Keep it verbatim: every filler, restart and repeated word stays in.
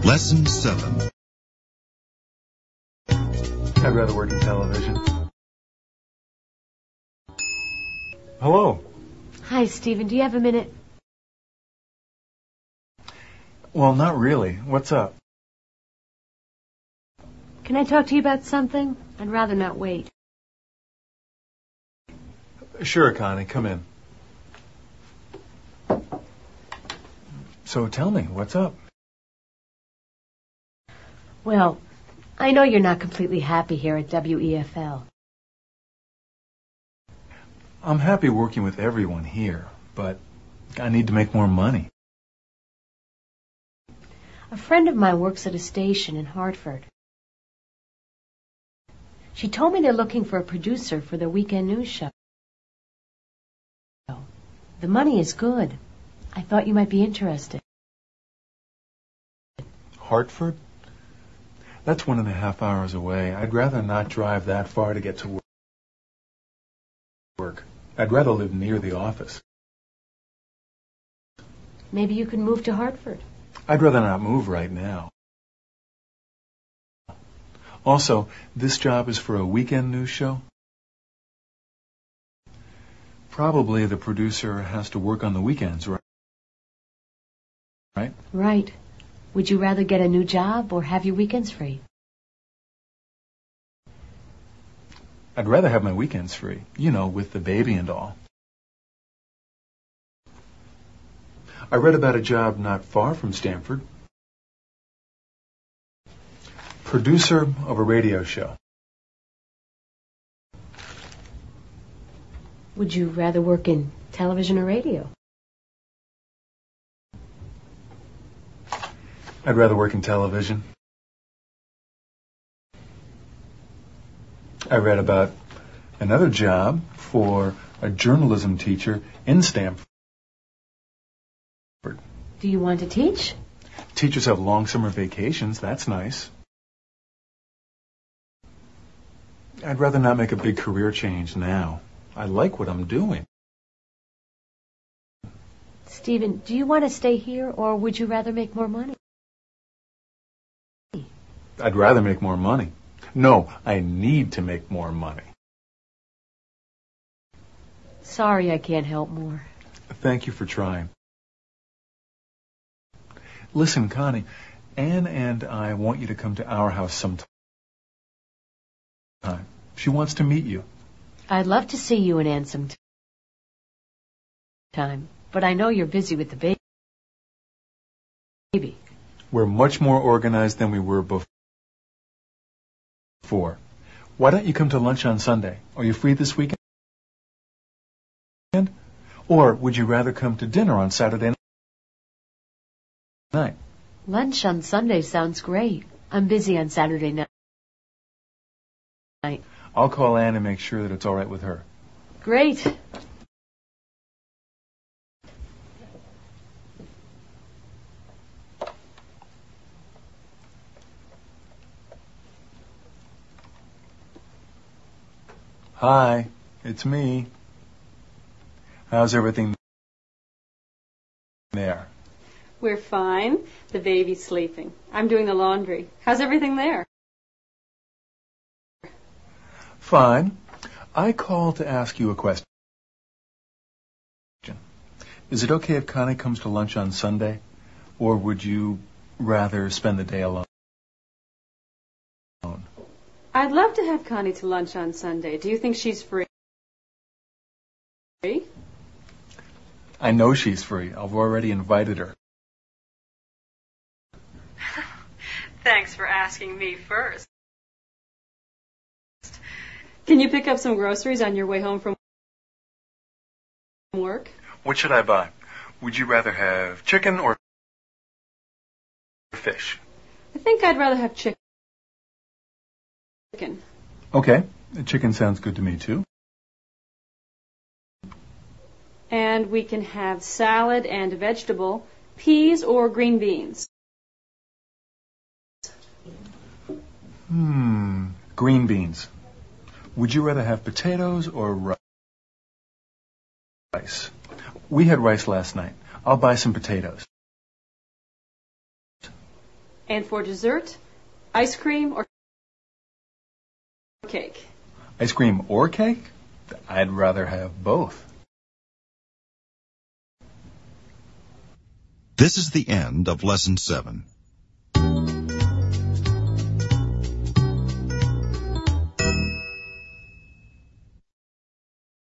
Lesson seven. I'd rather work in television. Hello. Hi, Stephen. Do you have a minute? Well, not really. What's up? Can I talk to you about something? I'd rather not wait. Sure, Connie. Come in. So tell me, what's up? Well, I know you're not completely happy here at W E F L. I'm happy working with everyone here, but I need to make more money. A friend of mine works at a station in Hartford. She told me they're looking for a producer for their weekend news show. The money is good. I thought you might be interested. Hartford? That's one and a half hours away. I'd rather not drive that far to get to work. I'd rather live near the office. Maybe you can move to Hartford. I'd rather not move right now. Also, this job is for a weekend news show. Probably the producer has to work on the weekends, right? Right? Right. Would you rather get a new job or have your weekends free? I'd rather have my weekends free, you know, with the baby and all. I read about a job not far from Stanford. Producer of a radio show. Would you rather work in television or radio? I'd rather work in television. I read about another job for a journalism teacher in Stanford. Do you want to teach? Teachers have long summer vacations. That's nice. I'd rather not make a big career change now. I like what I'm doing. Stephen, do you want to stay here or would you rather make more money? I'd rather make more money. No, I need to make more money. Sorry, I can't help more. Thank you for trying. Listen, Connie, Anne and I want you to come to our house sometime. She wants to meet you. I'd love to see you and Anne sometime, but I know you're busy with the baby. We're much more organized than we were before. Why don't you come to lunch on Sunday? Are you free this weekend? Or would you rather come to dinner on Saturday night? Lunch on Sunday sounds great. I'm busy on Saturday night. I'll call Anne and make sure that it's all right with her. Great. Hi, it's me. How's everything there? We're fine. The baby's sleeping. I'm doing the laundry. How's everything there? Fine. I called to ask you a question. Is it okay if Connie comes to lunch on Sunday? Or would you rather spend the day alone? I'd love to have Connie to lunch on Sunday. Do you think she's free? I know she's free. I've already invited her. Thanks for asking me first. Can you pick up some groceries on your way home from work? What should I buy? Would you rather have chicken or fish? I think I'd rather have chicken. Okay. Chicken sounds good to me, too. And we can have salad and a vegetable, peas or green beans. Hmm. Green beans. Would you rather have potatoes or rice? We had rice last night. I'll buy some potatoes. And for dessert, ice cream or cake? Ice cream or cake? I'd rather have both. This is the end of Lesson seven.